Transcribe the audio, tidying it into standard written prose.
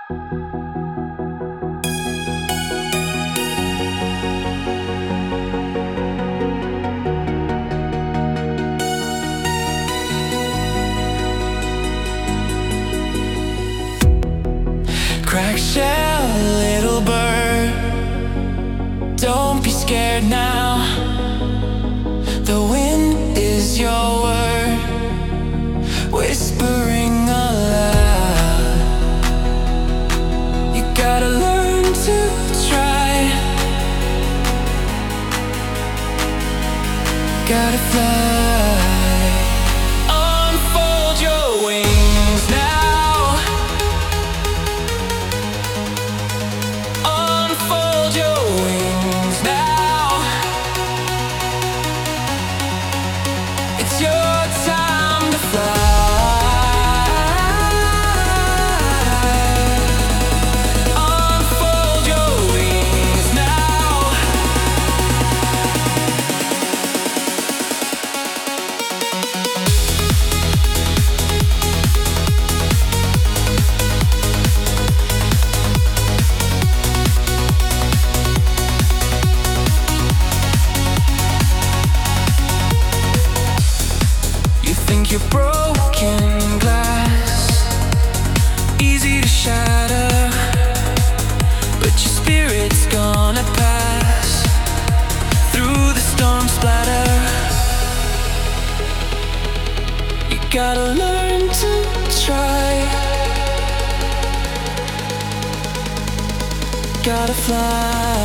Crack shell, little bird, don't be scared now. The wind is your word, whispering aloud. You gotta learn to try, gotta fly. Unfold your wings now, unfold your wings now. It's your time to fly. Unfold your wings now. You think you're broken glass, easy to shatter, but your spirit's gonna pass through the storm splatter. You gotta learn to try, gotta fly.